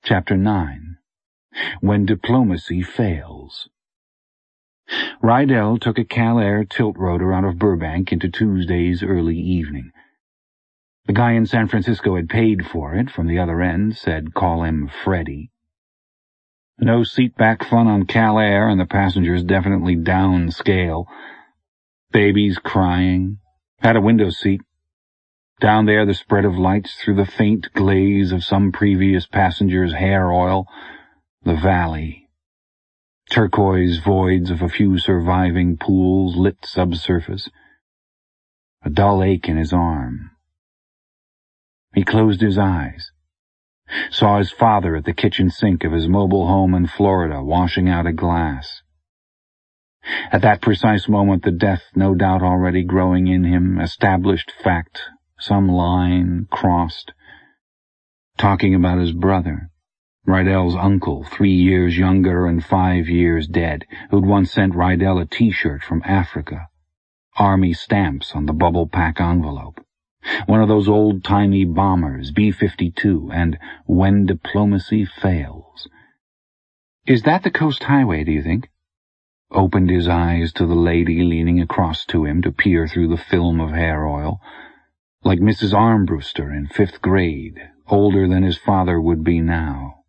Chapter 9. When Diplomacy Fails. Rydell took a Cal Air tilt rotor out of Burbank into Tuesday's early evening. The guy in San Francisco had paid for it from the other end, said call him Freddie. No seat-back fun on Cal Air, and the passengers definitely downscale. Babies crying. Had a window seat. Down there the spread of lights through the faint glaze of some previous passenger's hair oil. The valley. Turquoise voids of a few surviving pools, lit subsurface. A dull ache in his arm. He closed his eyes. Saw his father at the kitchen sink of his mobile home in Florida, washing out a glass. At that precise moment, the death, no doubt already growing in him, established fact, some line crossed. Talking about his brother, Rydell's uncle, 3 years younger and 5 years dead, who'd once sent Rydell a T-shirt from Africa. Army stamps on the bubble pack envelope. One of those old-timey bombers, B-52, and When Diplomacy Fails. Is that the Coast Highway, do you think? Opened his eyes to the lady leaning across to him to peer through the film of hair oil. Like Mrs. Armbruster in 5th grade, older than his father would be now.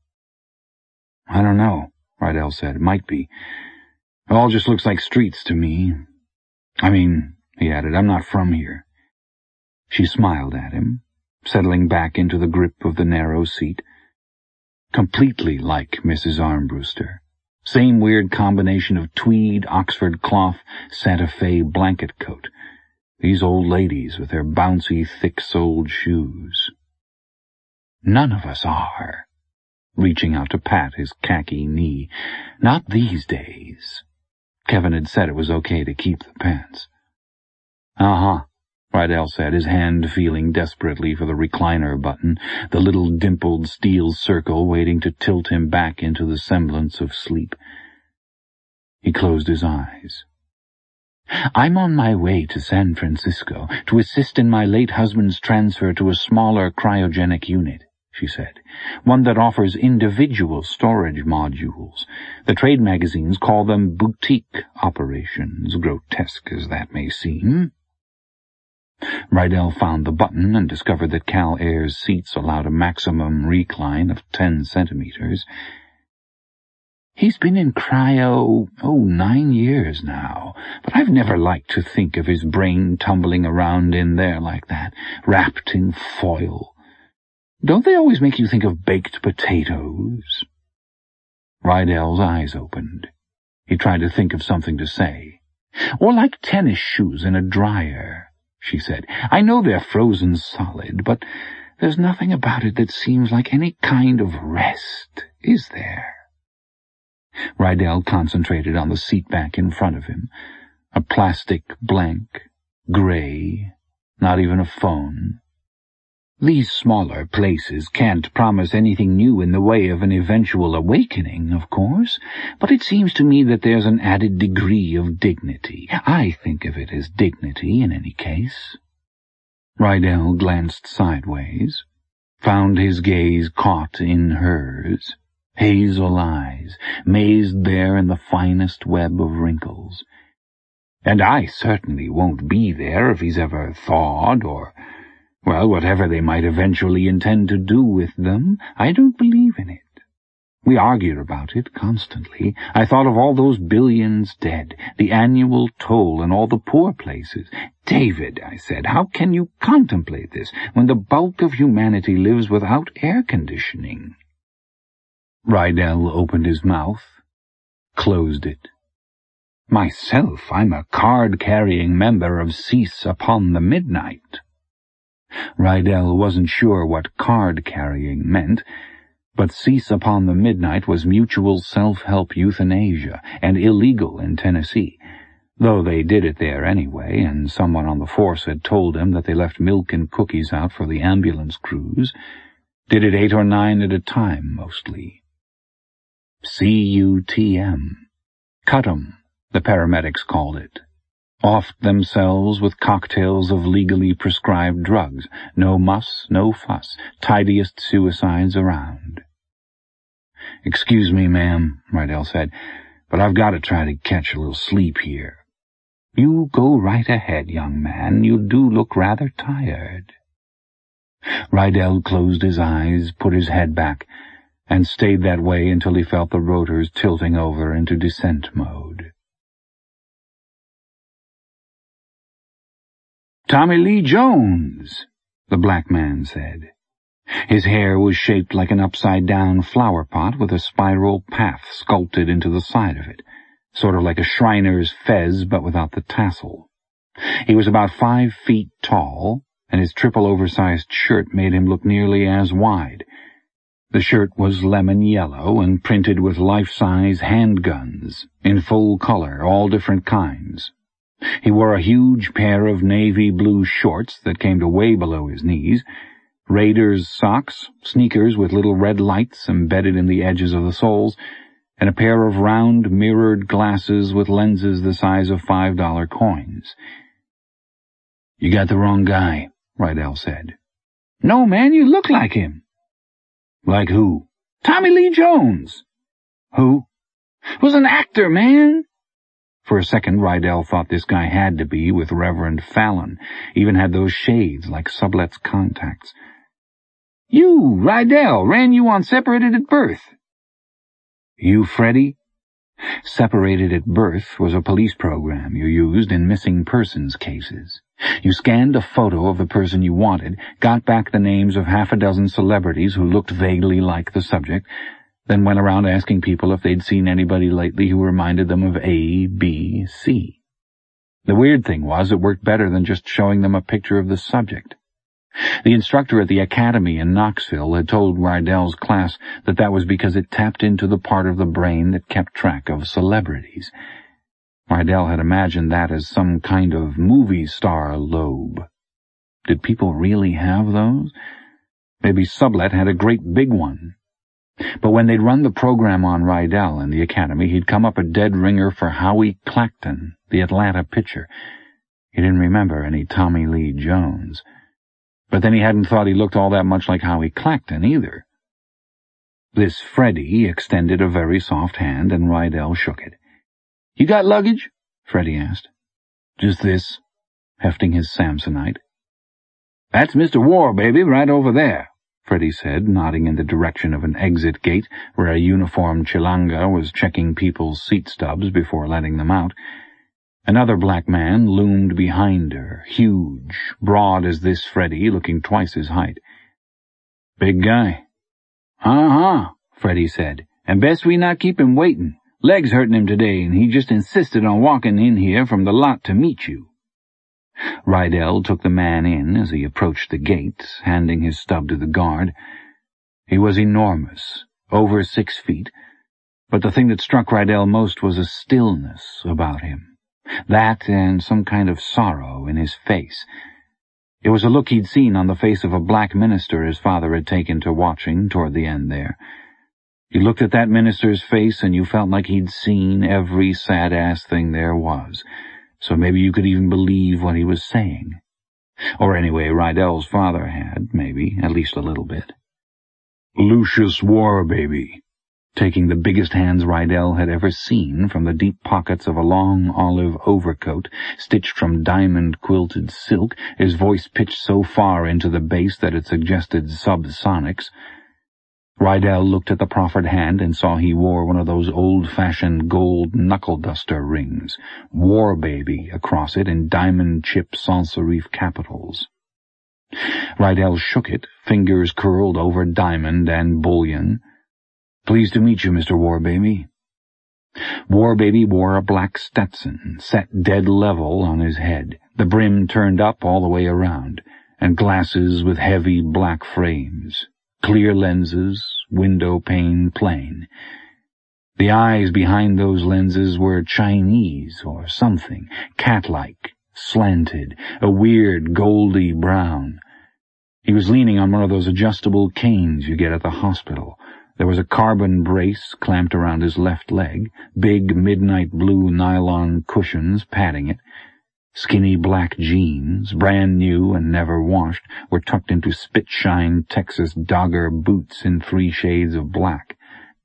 I don't know, Rydell said. It might be. It all just looks like streets to me. I mean, he added, I'm not from here. She smiled at him, settling back into the grip of the narrow seat. Completely like Mrs. Armbruster. Same weird combination of tweed, Oxford cloth, Santa Fe blanket coat. These old ladies with their bouncy, thick-soled shoes. None of us are. Reaching out to pat his khaki knee. Not these days. Kevin had said it was okay to keep the pants. Uh-huh, Rydell said, his hand feeling desperately for the recliner button, the little dimpled steel circle waiting to tilt him back into the semblance of sleep. He closed his eyes. I'm on my way to San Francisco to assist in my late husband's transfer to a smaller cryogenic unit, she said, one that offers individual storage modules. The trade magazines call them boutique operations, grotesque as that may seem. Rydell found the button and discovered that Cal Air's seats allowed a maximum recline of 10 centimeters. He's been in cryo, 9 years now, but I've never liked to think of his brain tumbling around in there like that, wrapped in foil. Don't they always make you think of baked potatoes? Rydell's eyes opened. He tried to think of something to say. Or like tennis shoes in a dryer, she said. I know they're frozen solid, but there's nothing about it that seems like any kind of rest, is there? Rydell concentrated on the seat back in front of him. A plastic blank, gray, not even a phone. These smaller places can't promise anything new in the way of an eventual awakening, of course, but it seems to me that there's an added degree of dignity. I think of it as dignity in any case. Rydell glanced sideways, found his gaze caught in hers. Hazel eyes, mazed there in the finest web of wrinkles. And I certainly won't be there if he's ever thawed or, well, whatever they might eventually intend to do with them. I don't believe in it. We argued about it constantly. I thought of all those billions dead, the annual toll in all the poor places. David, I said, how can you contemplate this when the bulk of humanity lives without air conditioning? Rydell opened his mouth, closed it. Myself, I'm a card-carrying member of Cease Upon the Midnight. Rydell wasn't sure what card-carrying meant, but Cease Upon the Midnight was mutual self-help euthanasia and illegal in Tennessee, though they did it there anyway, and someone on the force had told him that they left milk and cookies out for the ambulance crews. Did it 8 or 9 at a time, mostly. C-U-T-M. Cut 'em, the paramedics called it. Offed themselves with cocktails of legally prescribed drugs. No muss, no fuss. Tidiest suicides around. "Excuse me, ma'am," Rydell said, "but I've got to try to catch a little sleep here." "You go right ahead, young man. You do look rather tired." Rydell closed his eyes, put his head back, and stayed that way until he felt the rotors tilting over into descent mode. "Tommy Lee Jones," the black man said. His hair was shaped like an upside-down flower pot with a spiral path sculpted into the side of it, sort of like a Shriner's fez but without the tassel. He was about 5 feet tall, and his triple oversized shirt made him look nearly as wide. The shirt was lemon yellow and printed with life-size handguns, in full color, all different kinds. He wore a huge pair of navy blue shorts that came to way below his knees, Raiders socks, sneakers with little red lights embedded in the edges of the soles, and a pair of round mirrored glasses with lenses the size of $5 coins. "You got the wrong guy," Rydell said. "No, man, you look like him." "Like who?" "Tommy Lee Jones." "Who?" "Was an actor, man." For a second, Rydell thought this guy had to be with Reverend Fallon, even had those shades like Sublet's contacts. "You, Rydell, ran you on Separated at Birth." "You Freddy?" Separated at Birth was a police program you used in missing persons cases. You scanned a photo of the person you wanted, got back the names of 6 celebrities who looked vaguely like the subject, then went around asking people if they'd seen anybody lately who reminded them of A, B, C. The weird thing was it worked better than just showing them a picture of the subject. The instructor at the academy in Knoxville had told Rydell's class that was because it tapped into the part of the brain that kept track of celebrities. Rydell had imagined that as some kind of movie star lobe. Did people really have those? Maybe Sublet had a great big one. But when they'd run the program on Rydell in the academy, he'd come up a dead ringer for Howie Clacton, the Atlanta pitcher. He didn't remember any Tommy Lee Jones. But then he hadn't thought he looked all that much like Howie Clacton either. This Freddy extended a very soft hand, and Rydell shook it. "You got luggage?" Freddy asked. "Just this," hefting his Samsonite. "That's Mr. Warbaby right over there," Freddy said, nodding in the direction of an exit gate where a uniformed Chilanga was checking people's seat stubs before letting them out. Another black man loomed behind her, huge, broad as this Freddy, looking twice his height. "Big guy." "Uh-huh," Freddy said, "and best we not keep him waiting. Leg's hurting him today, and he just insisted on walking in here from the lot to meet you." Rydell took the man in as he approached the gate, handing his stub to the guard. He was enormous, over 6 feet, but the thing that struck Rydell most was a stillness about him. That and some kind of sorrow in his face. It was a look he'd seen on the face of a black minister his father had taken to watching toward the end there. You looked at that minister's face and you felt like he'd seen every sad-ass thing there was, so maybe you could even believe what he was saying. Or anyway, Rydell's father had, maybe, at least a little bit. "Lucius Warbaby," taking the biggest hands Rydell had ever seen from the deep pockets of a long olive overcoat stitched from diamond-quilted silk, his voice pitched so far into the bass that it suggested subsonics. Rydell looked at the proffered hand and saw he wore one of those old-fashioned gold knuckle-duster rings, Warbaby across it in diamond-chip sans-serif capitals. Rydell shook it, fingers curled over diamond and bullion. "Pleased to meet you, Mr. Warbaby." Warbaby wore a black Stetson, set dead level on his head, the brim turned up all the way around, and glasses with heavy black frames, clear lenses, window pane plain. The eyes behind those lenses were Chinese or something, cat-like, slanted, a weird goldy brown. He was leaning on one of those adjustable canes you get at the hospital. There was a carbon brace clamped around his left leg, big midnight blue nylon cushions padding it. Skinny black jeans, brand new and never washed, were tucked into spit-shine Texas Dogger boots in 3 shades of black.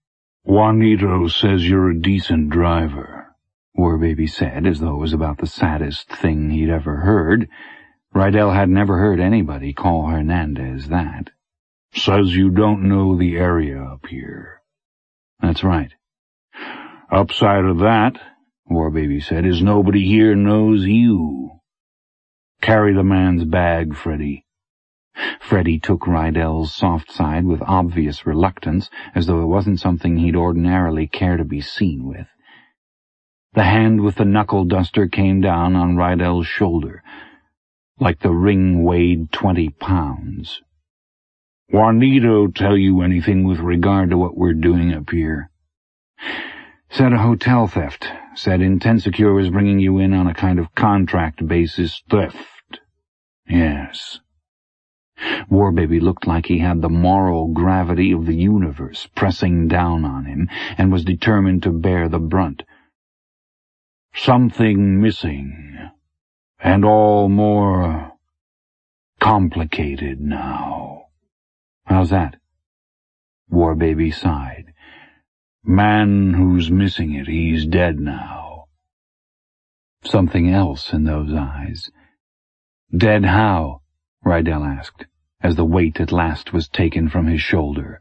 "Juanito says you're a decent driver," Warbaby said, as though it was about the saddest thing he'd ever heard. Rydell had never heard anybody call Hernandez that. "Says you don't know the area up here." "That's right." "Upside of that," Warbaby said, "is nobody here knows you. Carry the man's bag, Freddy." Freddy took Rydell's soft side with obvious reluctance, as though it wasn't something he'd ordinarily care to be seen with. The hand with the knuckle-duster came down on Rydell's shoulder, like the ring weighed 20 pounds. "Juanito tell you anything with regard to what we're doing up here?" "Said a hotel theft. Said Intensecure was bringing you in on a kind of contract basis." "Theft." "Yes." Warbaby looked like he had the moral gravity of the universe pressing down on him and was determined to bear the brunt. "Something missing, and all more complicated now." "How's that?" Warbaby sighed. "Man who's missing it, he's dead now." Something else in those eyes. "Dead how?" Rydell asked, as the weight at last was taken from his shoulder.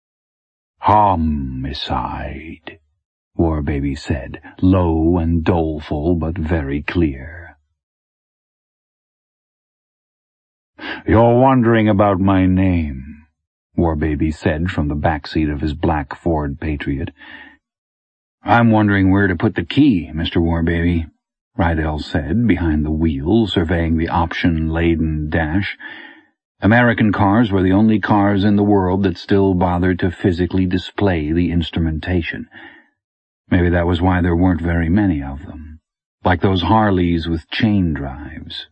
"Homicide," Warbaby said, low and doleful but very clear. "You're wondering about my name," Warbaby said from the backseat of his black Ford Patriot. "I'm wondering where to put the key, Mr. Warbaby," Rydell said, behind the wheel, surveying the option-laden dash. American cars were the only cars in the world that still bothered to physically display the instrumentation. Maybe that was why there weren't very many of them, like those Harleys with chain drives.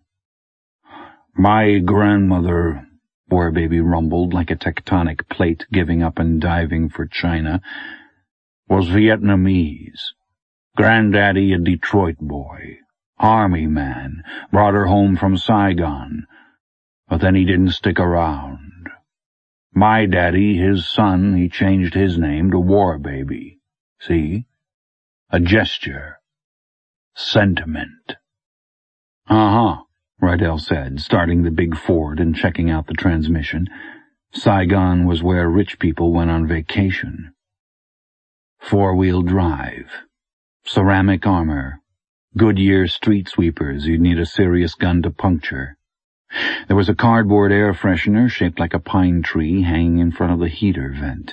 "My grandmother," Warbaby rumbled like a tectonic plate giving up and diving for China, "was Vietnamese. Granddaddy a Detroit boy. Army man. Brought her home from Saigon. But then he didn't stick around. My daddy, his son, he changed his name to Warbaby. See? A gesture. Sentiment." "Uh-huh," Rydell said, starting the big Ford and checking out the transmission. Saigon was where rich people went on vacation. 4-wheel drive. Ceramic armor. Goodyear street sweepers you'd need a serious gun to puncture. There was a cardboard air freshener shaped like a pine tree hanging in front of the heater vent.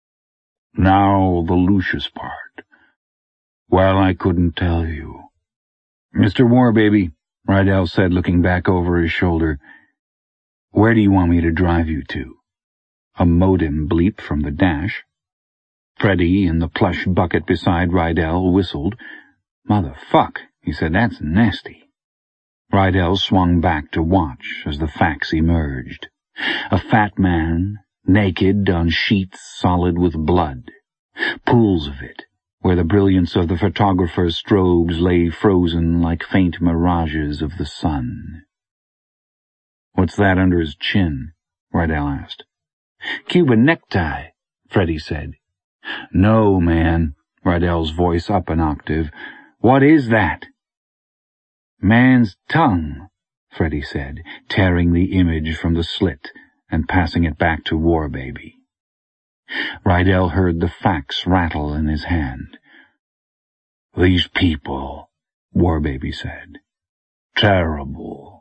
"Now the Lucius part. Well, I couldn't tell you." "Mr. Warbaby," Rydell said, looking back over his shoulder, "where do you want me to drive you to?" A modem bleep from the dash. Freddy, in the plush bucket beside Rydell, whistled. "Motherfuck," he said, "that's nasty." Rydell swung back to watch as the facts emerged. A fat man, naked on sheets solid with blood. Pools of it, where the brilliance of the photographer's strobes lay frozen like faint mirages of the sun. "What's that under his chin?" Rydell asked. "Cuban necktie," Freddy said. "No, man," Rydell's voice up an octave. "What is that?" "Man's tongue," Freddy said, tearing the image from the slit and passing it back to Warbaby. Rydell heard the fax rattle in his hand. "These people," Warbaby said. "Terrible."